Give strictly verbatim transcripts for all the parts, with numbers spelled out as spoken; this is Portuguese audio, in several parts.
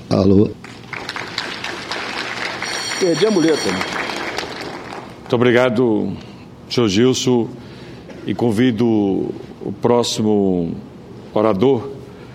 Alô? Perdi a muleta. Né? Muito obrigado, senhor Gilson, e convido o próximo orador,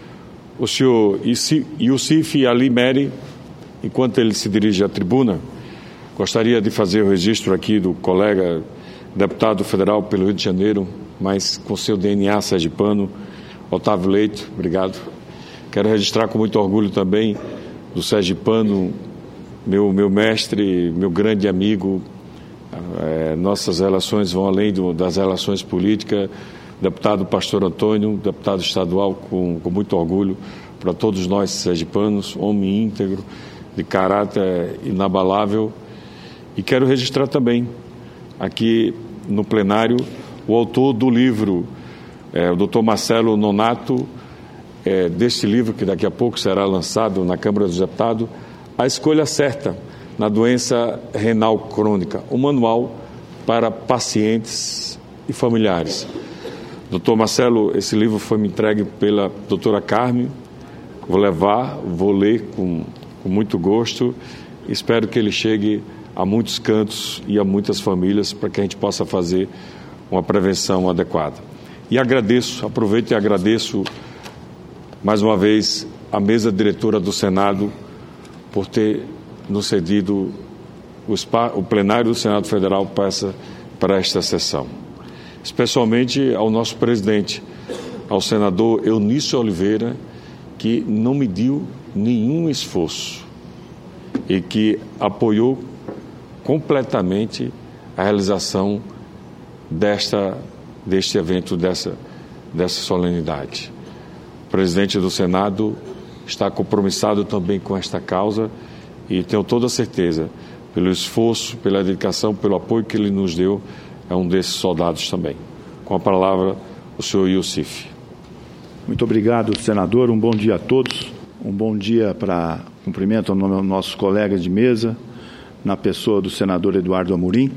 o senhor Youssef Ali Meri. Enquanto ele se dirige à tribuna, gostaria de fazer o registro aqui do colega deputado federal pelo Rio de Janeiro, mas com seu D N A sergipano, Otávio Leite. Obrigado. Quero registrar com muito orgulho também do sergipano, meu, meu mestre, meu grande amigo. É, nossas relações vão além do, das relações políticas. Deputado Pastor Antônio, deputado estadual, com, com muito orgulho para todos nós sergipanos, homem íntegro, de caráter inabalável. E quero registrar também aqui no plenário o autor do livro, é, o doutor Marcelo Nonato, é, deste livro que daqui a pouco será lançado na Câmara dos Deputados, A Escolha Certa na Doença Renal Crônica, um manual para pacientes e familiares. Doutor Marcelo, esse livro foi me entregue pela doutora Carmen, vou levar, vou ler com, com muito gosto, espero que ele chegue a muitos cantos e a muitas famílias para que a gente possa fazer uma prevenção adequada. E agradeço, aproveito e agradeço mais uma vez a mesa diretora do Senado por ter nos cedido o, spa, o plenário do Senado Federal para, essa, para esta sessão. Especialmente ao nosso presidente, ao senador Eunício Oliveira, que não mediu nenhum esforço e que apoiou completamente a realização desta, deste evento, dessa, dessa solenidade. O presidente do Senado está compromissado também com esta causa e tenho toda a certeza, pelo esforço, pela dedicação, pelo apoio que ele nos deu, é um desses soldados também. Com a palavra, o senhor Youssef. Muito obrigado, senador. Um bom dia a todos. Um bom dia para cumprimento aos nossos colegas de mesa, na pessoa do senador Eduardo Amorim.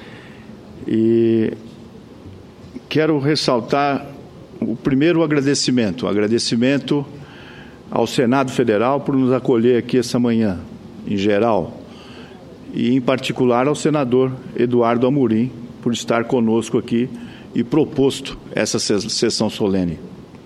E quero ressaltar o primeiro agradecimento, o agradecimento ao Senado Federal por nos acolher aqui essa manhã, em geral, e em particular ao senador Eduardo Amorim, por estar conosco aqui e proposto essa sessão solene.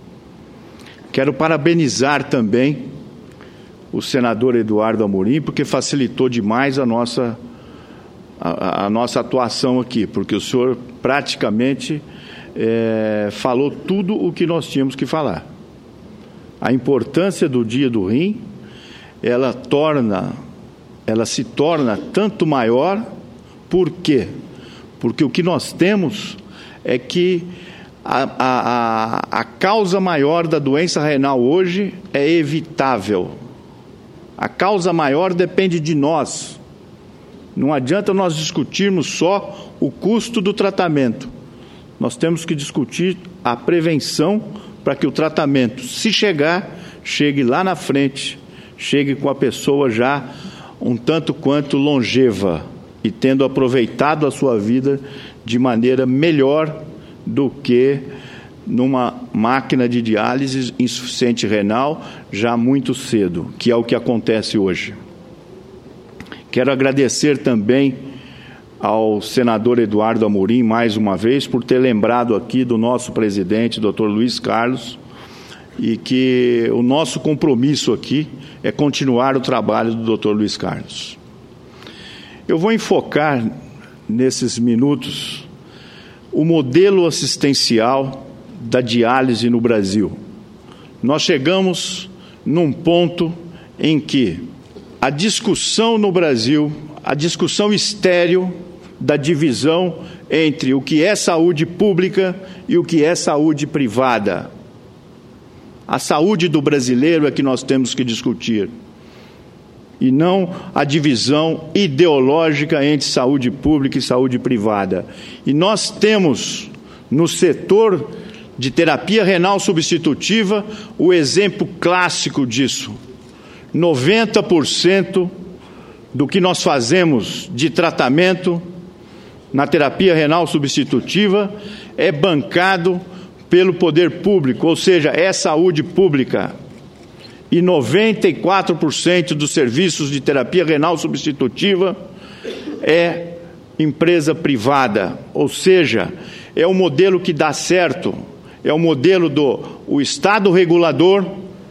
Quero parabenizar também o senador Eduardo Amorim, porque facilitou demais a nossa, a, a nossa atuação aqui, porque o senhor praticamente é, falou tudo o que nós tínhamos que falar. A importância do Dia do Rim, ela torna, ela se torna tanto maior, por quê? Porque o que nós temos é que a, a, a causa maior da doença renal hoje é evitável. A causa maior depende de nós. Não adianta nós discutirmos só o custo do tratamento. Nós temos que discutir a prevenção para que o tratamento, se chegar, chegue lá na frente, chegue com a pessoa já um tanto quanto longeva e tendo aproveitado a sua vida de maneira melhor do que numa máquina de diálise insuficiente renal já muito cedo, que é o que acontece hoje. Quero agradecer também ao senador Eduardo Amorim, mais uma vez, por ter lembrado aqui do nosso presidente, doutor Luiz Carlos, e que o nosso compromisso aqui é continuar o trabalho do doutor Luiz Carlos. Eu vou enfocar nesses minutos o modelo assistencial da diálise no Brasil. Nós chegamos num ponto em que a discussão no Brasil, a discussão estéril da divisão entre o que é saúde pública e o que é saúde privada. A saúde do brasileiro é que nós temos que discutir, e não a divisão ideológica entre saúde pública e saúde privada. E nós temos, no setor de terapia renal substitutiva, o exemplo clássico disso. noventa por cento do que nós fazemos de tratamento na terapia renal substitutiva é bancado pelo poder público, ou seja, é saúde pública. e noventa e quatro por cento dos serviços de terapia renal substitutiva é empresa privada, ou seja, é o modelo que dá certo, é o modelo do o Estado regulador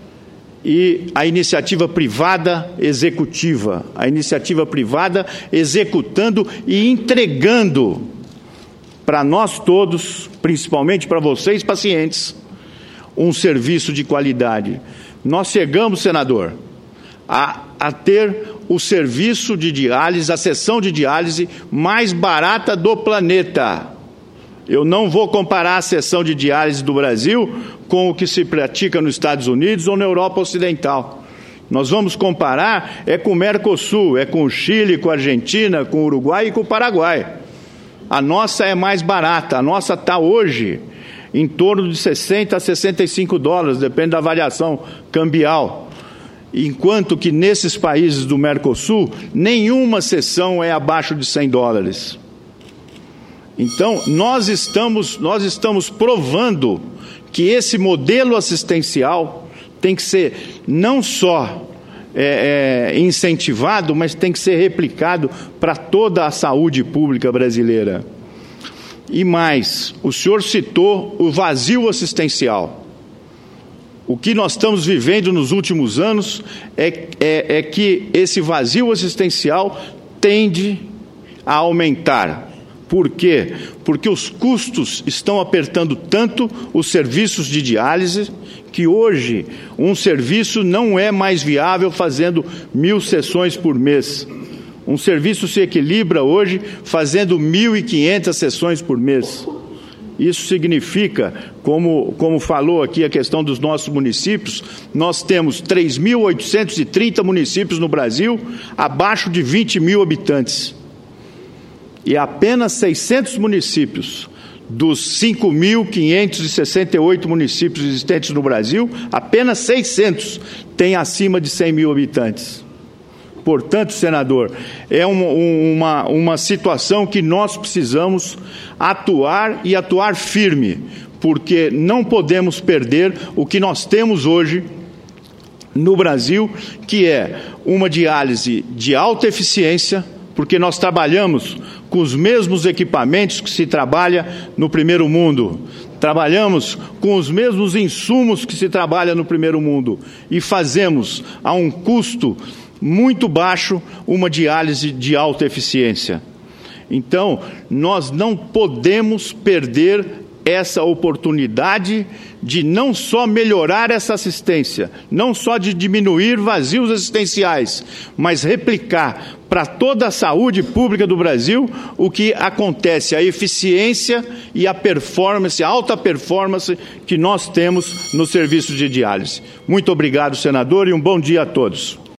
e a iniciativa privada executiva, a iniciativa privada executando e entregando para nós todos, principalmente para vocês pacientes, um serviço de qualidade. Nós chegamos, senador, a, a ter o serviço de diálise, a sessão de diálise mais barata do planeta. Eu não vou comparar a sessão de diálise do Brasil com o que se pratica nos Estados Unidos ou na Europa Ocidental. Nós vamos comparar é com o Mercosul, é com o Chile, com a Argentina, com o Uruguai e com o Paraguai. A nossa é mais barata, a nossa está hoje em torno de sessenta a sessenta e cinco dólares, depende da variação cambial. Enquanto que nesses países do Mercosul, nenhuma sessão é abaixo de cem dólares. Então, nós estamos, nós estamos provando que esse modelo assistencial tem que ser não só é, é, incentivado, mas tem que ser replicado para toda a saúde pública brasileira. E mais, o senhor citou o vazio assistencial. O que nós estamos vivendo nos últimos anos é, é, é que esse vazio assistencial tende a aumentar. Por quê? Porque os custos estão apertando tanto os serviços de diálise que hoje um serviço não é mais viável fazendo mil sessões por mês. Um serviço se equilibra hoje fazendo mil e quinhentas sessões por mês. Isso significa, como, como falou aqui a questão dos nossos municípios, nós temos três mil oitocentos e trinta municípios no Brasil, abaixo de vinte mil habitantes. E apenas seiscentos municípios dos cinco mil quinhentos e sessenta e oito municípios existentes no Brasil, apenas seiscentos têm acima de cem mil habitantes. Portanto, senador, é uma, uma, uma situação que nós precisamos atuar e atuar firme, porque não podemos perder o que nós temos hoje no Brasil, que é uma diálise de alta eficiência, porque nós trabalhamos com os mesmos equipamentos que se trabalha no primeiro mundo. Trabalhamos com os mesmos insumos que se trabalha no primeiro mundo e fazemos a um custo muito baixo uma diálise de alta eficiência. Então, nós não podemos perder essa oportunidade de não só melhorar essa assistência, não só de diminuir vazios assistenciais, mas replicar para toda a saúde pública do Brasil o que acontece, a eficiência e a performance, a alta performance que nós temos no serviço de diálise. Muito obrigado, senador, e um bom dia a todos.